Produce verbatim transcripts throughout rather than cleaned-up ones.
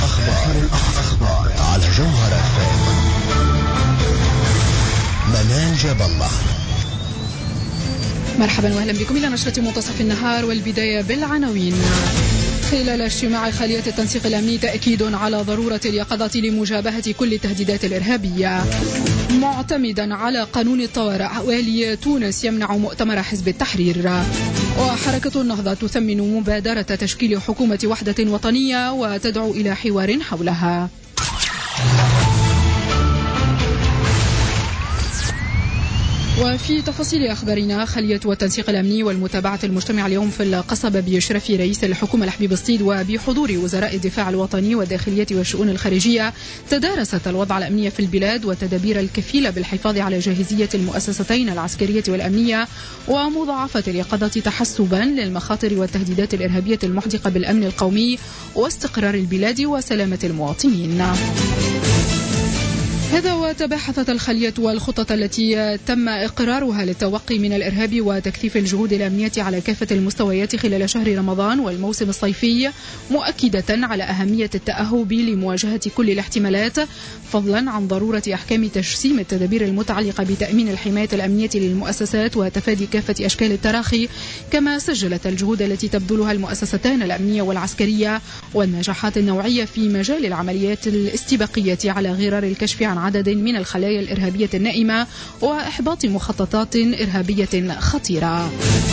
أخبار الأخبار على جوهرة فام. منال جاب الله. مرحبا واهلا بكم الى نشرة منتصف النهار، والبداية بالعناوين. خلال اجتماع خلية التنسيق الأمني تأكيد على ضرورة اليقظة لمجابهة كل التهديدات الإرهابية. معتمدا على قانون الطوارئ، والي تونس يمنع مؤتمر حزب التحرير. وحركة النهضة تثمن مبادرة تشكيل حكومة وحدة وطنية وتدعو إلى حوار حولها. وفي تفاصيل أخبارنا، خلية التنسيق الأمني والمتابعة المجتمع اليوم في القصبة بإشراف رئيس الحكومة الحبيب الصيد وبحضور وزراء الدفاع الوطني والداخلية والشؤون الخارجية تدارست الوضع الأمني في البلاد والتدابير الكفيلة بالحفاظ على جاهزية المؤسستين العسكرية والأمنية ومضاعفة اليقظة تحسبا للمخاطر والتهديدات الإرهابية المحدقة بالأمن القومي واستقرار البلاد وسلامة المواطنين. هذا وتباحثت الخلية والخطط التي تم إقرارها للتوقي من الإرهاب وتكثيف الجهود الأمنية على كافة المستويات خلال شهر رمضان والموسم الصيفي، مؤكدة على أهمية التأهب لمواجهة كل الاحتمالات، فضلا عن ضرورة أحكام تجسيم التدابير المتعلقة بتأمين الحماية الأمنية للمؤسسات وتفادي كافة أشكال التراخي. كما سجلت الجهود التي تبذلها المؤسستان الأمنية والعسكرية والنجاحات النوعية في مجال العمليات الاستباقية على غرار الكشف عن عدد من الخلايا الإرهابية النائمة وإحباط مخططات إرهابية خطيرة.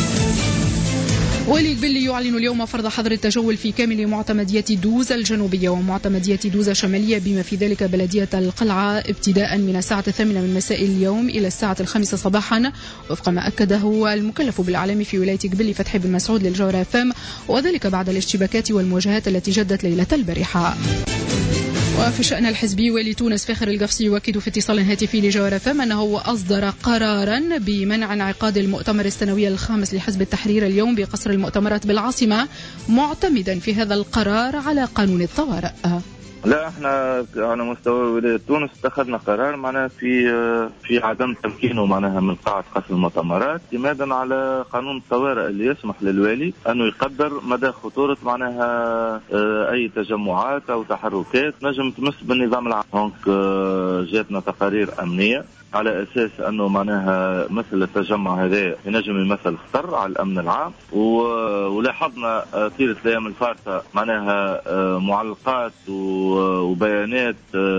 ولي قبلي يعلن اليوم فرض حظر التجول في كامل معتمدية دوز الجنوبية ومعتمدية دوز الشمالية بما في ذلك بلدية القلعة ابتداء من الساعة الثامنة من مساء اليوم إلى الساعة الخامسة صباحا، وفق ما أكده المكلف بالإعلام في ولاية قبلي فتحي بن مسعود للجوهرة فام، وذلك بعد الاشتباكات والمواجهات التي جدت ليلة البارحة. وفي الشأن الحزبي، والي تونس فاخر القفصي يؤكد في اتصال هاتفي لجوهرة فام أنه أصدر قرارا بمنع انعقاد المؤتمر السنوي الخامس لحزب التحرير اليوم بقصر المؤتمرات بالعاصمة، معتمدا في هذا القرار على قانون الطوارئ. لا، احنا على مستوى ولاية تونس اتخذنا قرار معناها في في عدم تمكينه معناها من قاعة قصر المؤتمرات، اعتمادا على قانون الطوارئ اللي يسمح للوالي انه يقدر مدى خطورة معناها اي تجمعات او تحركات نجم تمس بالنظام العام. دونك جاتنا تقارير امنية على اساس انه معناها مثل التجمع هذا ينجم يمثل خطر على الامن العام، ولاحظنا طيلة الايام الفارطة معناها معلقات وبيانات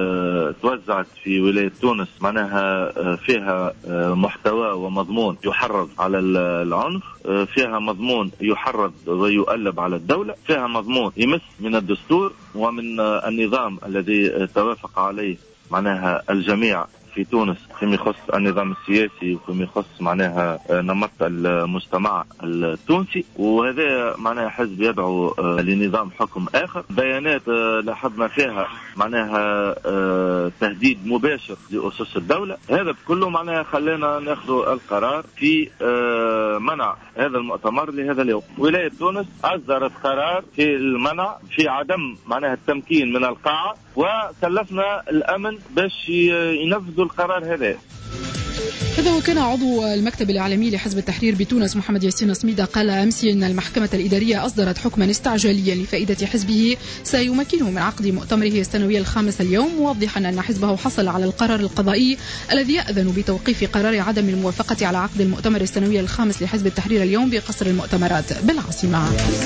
توزعت في ولاية تونس معناها فيها محتوى ومضمون يحرض على العنف، فيها مضمون يحرض ويؤلب على الدولة، فيها مضمون يمس من الدستور ومن النظام الذي توافق عليه معناها الجميع في تونس فيما يخص النظام السياسي وفيما يخص معناها نمط المجتمع التونسي، وهذا معناها حزب يدعو لنظام حكم آخر. بيانات لاحظنا فيها معناها تهديد مباشر لأسس الدولة. هذا كله معناها خلينا ناخذ القرار في منع هذا المؤتمر لهذا اليوم. ولاية تونس أصدرت قرار في المنع في عدم معناها التمكين من القاعة، وكلفنا الأمن باش ينفذوا القرار هذا. هذا وكان عضو المكتب الإعلامي لحزب التحرير بتونس محمد ياسين صميدة قال أمس إن المحكمة الإدارية أصدرت حكما استعجاليا لفائدة حزبه سيمكنه من عقد مؤتمره السنوي الخامس اليوم، موضحا أن حزبه حصل على القرار القضائي الذي يأذن بتوقيف قرار عدم الموافقة على عقد المؤتمر السنوي الخامس لحزب التحرير اليوم بقصر المؤتمرات بالعاصمة.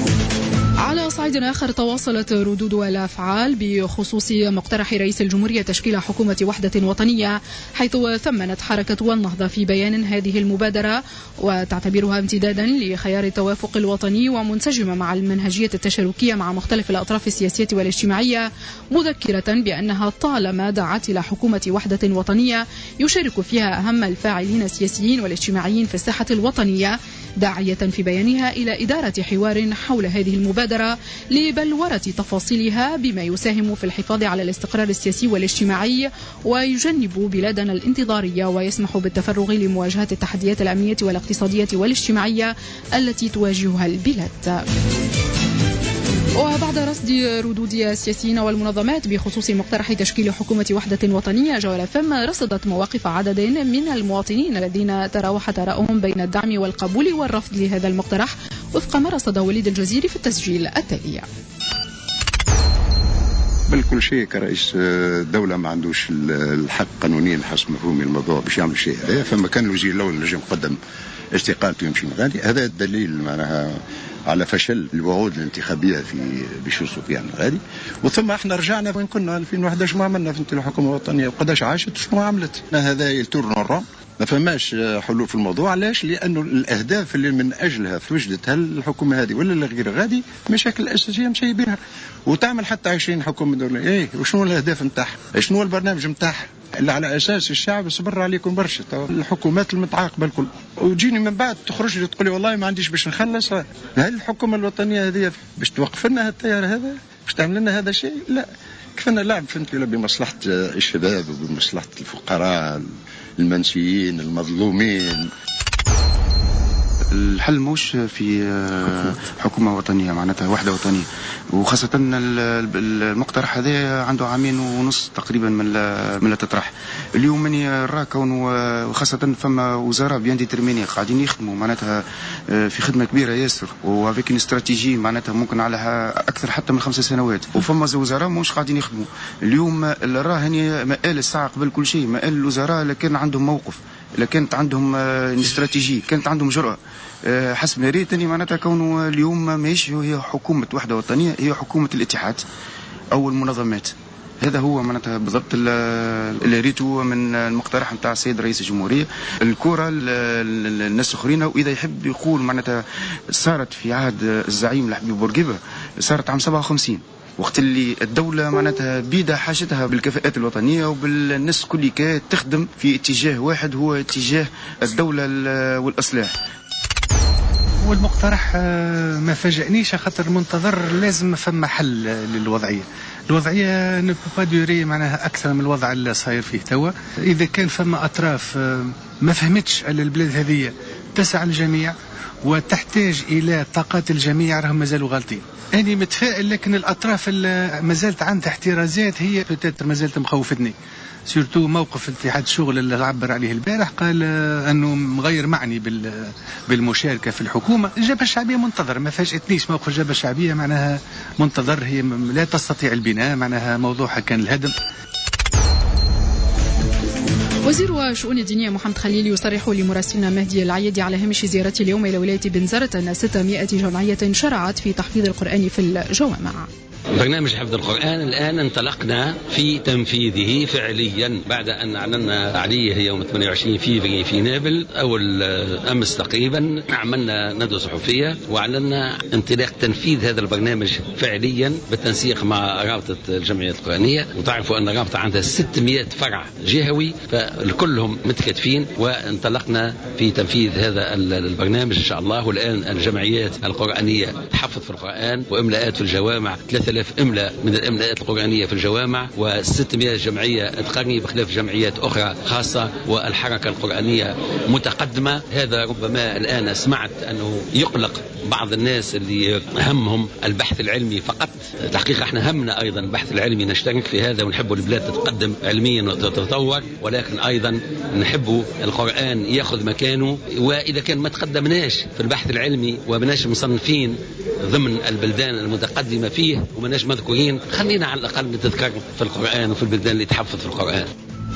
على صعيد آخر، تواصلت ردود الأفعال بخصوص مقترح رئيس الجمهورية تشكيل حكومة وحدة وطنية، حيث ثمنت حركة والنهضة في بيان هذه المبادرة وتعتبرها امتدادا لخيار التوافق الوطني ومنسجمة مع المنهجية التشاركية مع مختلف الأطراف السياسية والاجتماعية، مذكرة بأنها طالما دعت إلى حكومة وحدة وطنية يشارك فيها أهم الفاعلين السياسيين والاجتماعيين في الساحة الوطنية، داعية في بيانها إلى إدارة حوار حول هذه المبادرة لبلورة تفاصيلها بما يساهم في الحفاظ على الاستقرار السياسي والاجتماعي ويجنب بلادنا الانتظارية ويسمح بالتفرغ لمواجهة التحديات الأمنية والاقتصادية والاجتماعية التي تواجهها البلاد. وبعد رصد ردود السياسيين والمنظمات بخصوص مقترح تشكيل حكومة وحدة وطنية، جولة فم رصدت مواقف عدد من المواطنين الذين تراوحت آراؤهم بين الدعم والقبول والرفض لهذا المقترح، وفق ما رصد وليد الجزيري في التسجيل التالي. قبل كل شيء كرئيس الدولة ما عندوش الحق قانونيا حسب مفهومي الموضوع باش يعمل شيء هذا. فما كان الوزير الأول اللي قدم استقالته يمشي من غادي، هذا الدليل معناها على فشل الوعود الانتخابية في بشو سفيان غادي. وثم احنا رجعنا وين كنا ألفين وأحد عشر ما عملنا في الحكومة الوطنية وقداش عاشت شنو عملت. هذا يلتورن الرام ما فماش حلول في الموضوع. علاش؟ لأنه الأهداف اللي من أجلها توجدت هل الحكومة هذه ولا غير غادي مشاكل أساسية مشي بها، وتعمل حتى عشرين حكومة دولية. إيه وشنو الأهداف نتاعها؟ شنو البرنامج نتاعها اللي على أساس الشعب صبر عليكم برشا الحكومات المتعاقبة الكل، وتجيني من بعد تخرج لي تقولي والله ما عنديش باش نخلص. هل الحكومة الوطنية هذه باش توقف لنا التيار هذا؟ باش تعمل لنا هذا الشيء؟ لا، كفنا لعب فهمت ولا بمصلحة الشباب وبمصلحة الفقراء المنسيين المظلومين. الحل موش في حكومة وطنية معناتها وحدة وطنية، وخاصة المقترح هذا عنده عامين ونص تقريبا من من لا تطرح. اليوم مني نرى كون وخاصة فما وزراء بيان ديترميني قاعدين يخدموا معناتها في خدمة كبيرة ياسر وافيك استراتيجية معناتها ممكن على أكثر حتى من خمس سنوات، وفما وزراء مش قاعدين يخدموا. اليوم راه هني مقال الساعة قبل كل شيء، مقال الوزراء لكن عندهم موقف، لكانت عندهم استراتيجية، كانت عندهم جرأة. حسب ما ريتني معناتها كونه اليوم ماهيش هي حكومة وحدة وطنية، هي حكومة الاتحاد أو المنظمات. هذا هو معناتها بالضبط اللي ريته من المقترح نتاع السيد رئيس الجمهورية. الكرة الناس اخرين، واذا يحب يقول معناتها صارت في عهد الزعيم الحبيب بورقيبة، صارت عام سبعة وخمسين وقت اللي الدولة معناتها بيدا حاجتها بالكفاءات الوطنية وبالناس كل كانت تخدم في اتجاه واحد هو اتجاه الدولة والإصلاح. والمقترح ما فاجأنيش خاطر منتظر لازم فما حل للوضعية. الوضعية نبقى دوري معناها أكثر من الوضع اللي صاير فيه توا. إذا كان فما أطراف ما فهمتش أن البلاد هذه تسع الجميع وتحتاج إلى طاقات الجميع راهم مازالوا غالطين. أنا متفائل، لكن الأطراف اللي مازالت عندها احترازات هي بتاتر مازالت مخوفتني. سورتو موقف اتحاد الشغل اللي عبر عليه البارح، قال أنه مغير معني بالمشاركة في الحكومة. الجبهة الشعبية منتظر، ما فاجأتنيش موقف الجبهة الشعبية معناها منتظر، هي لا تستطيع البناء معناها موضوعها كان الهدم. وزير الشؤون الدينية محمد خليل يصرح لمراسلنا مهدي العيدي على هامش زيارته اليوم إلى ولاية بنزرت أن ستمائة جمعية شرعت في تحفيظ القرآن في الجوامع. برنامج حفظ القرآن الآن انطلقنا في تنفيذه فعليا بعد أن أعلنا عليه يوم ثمانية وعشرين فيفري في نابل. أول أمس تقريبا عملنا ندوة صحفية وأعلنا انطلاق تنفيذ هذا البرنامج فعليا بالتنسيق مع رابطة الجمعيات القرآنية. وتعرفوا أن الرابطة عندها ستمائة فرع جهوي فكلهم متكاتفين، وانطلقنا في تنفيذ هذا البرنامج إن شاء الله. والآن الجمعيات القرآنية تحفظ في القرآن وإملاءات في الجوامع، ثلاثة آلاف إملاء من الإملاءات القرآنية في الجوامع، وستمائة جمعية تقني بخلاف جمعيات أخرى خاصة، والحركة القرآنية متقدمة. هذا ربما الآن سمعت أنه يقلق بعض الناس اللي همهم البحث العلمي فقط. الحقيقة احنا همنا أيضا البحث العلمي، نشترك في هذا ونحب البلاد تتقدم علميا وتتطور، ولكن أيضا نحب القرآن يأخذ مكانه. وإذا كان ما تقدمناش في البحث العلمي ومناش مصنفين ضمن البلدان المتقدمة فيه ومناش مذكورين، خلينا على الأقل نتذكر في القرآن وفي البلدان اللي تحفظ في القرآن.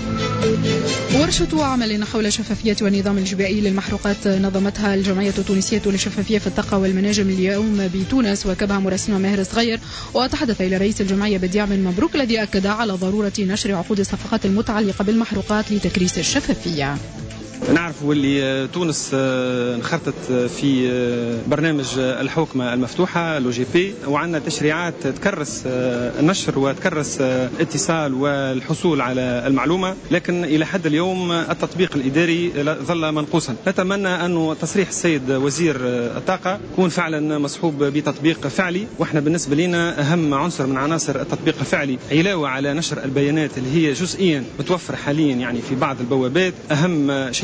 ورشة عمل حول الشفافية والنظام الإجباري للمحروقات نظمتها الجمعية التونسية للشفافية في الطاقة والمناجم اليوم بتونس، وكبها مراسلنا ماهر صغير، وتحدث إلى رئيس الجمعية بديع بن مبروك الذي أكد على ضرورة نشر عقود الصفقات المتعلقة بالمحروقات لتكريس الشفافية. نعرف واللي تونس انخرطت في برنامج الحوكمة المفتوحة لو جي بي، وعندنا تشريعات تكرس النشر وتكرس الاتصال والحصول على المعلومة، لكن إلى حد اليوم التطبيق الإداري ظل منقوصا. نتمنى أن تصريح السيد وزير الطاقة يكون فعلا مصحوب بتطبيق فعلي، وإحنا بالنسبة لنا أهم عنصر من عناصر التطبيق الفعلي علاوة على نشر البيانات اللي هي جزئيا متوفر حاليا يعني في بعض البوابات. أهم شيء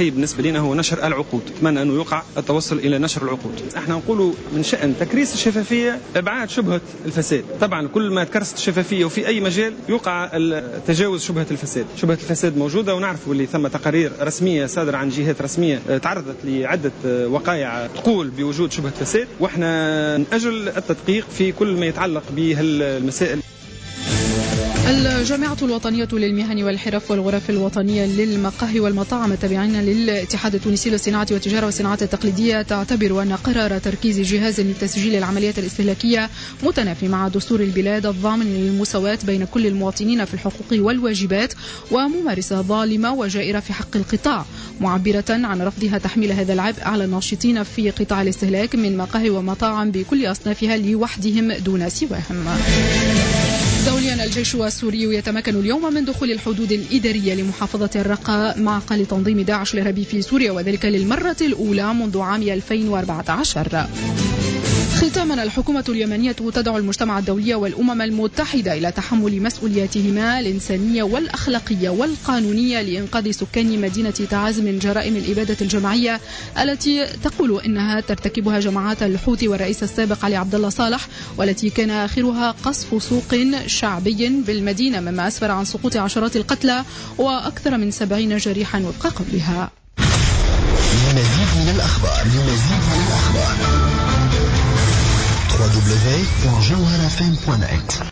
شيء بالنسبة لنا هو نشر العقود. أتمنى أنه يقع التوصل إلى نشر العقود. احنا نقولوا من شأن تكريس الشفافية إبعاد شبهة الفساد. طبعا كل ما تكرست الشفافية وفي أي مجال يقع تجاوز شبهة الفساد. شبهة الفساد موجودة، ونعرف اللي ثم تقارير رسمية صادرة عن جهات رسمية تعرضت لعدة وقائع تقول بوجود شبهة فساد، واحنا نأجل التدقيق في كل ما يتعلق بهالمسائل. الجامعة الوطنية للمهن والحرف والغرف الوطنية للمقاهي والمطاعم التابعين للاتحاد التونسي للصناعة والتجارة والصناعات التقليدية تعتبر أن قرار تركيز جهاز لتسجيل العمليات الاستهلاكية متنافي مع دستور البلاد الضامن للمساواة بين كل المواطنين في الحقوق والواجبات، وممارسة ظالمة وجائرة في حق القطاع، معبرة عن رفضها تحميل هذا العبء على الناشطين في قطاع الاستهلاك من مقاهي ومطاعم بكل أصنافها لوحدهم دون سواهم. دوليا، الجيش السوري يتمكن اليوم من دخول الحدود الإدارية لمحافظة الرقة معقل تنظيم داعش الإرهابي في سوريا، وذلك للمرة الأولى منذ عام ألفين وأربعة عشر. ختاما، الحكومة اليمنية تدعو المجتمع الدولي والأمم المتحدة إلى تحمل مسؤولياتهما الإنسانية والأخلاقية والقانونية لإنقاذ سكان مدينة تعز من جرائم الإبادة الجماعية التي تقول إنها ترتكبها جماعات الحوثي والرئيس السابق علي عبد الله صالح، والتي كان آخرها قصف سوق شعبي بالمدينة، مما أسفر عن سقوط عشرات القتلى وأكثر من سبعين جريحا وفق قولها. لمزيد من الأخبار لمزيد من الأخبار دبليو دبليو دبليو دوت جوهرة إف إم دوت نت.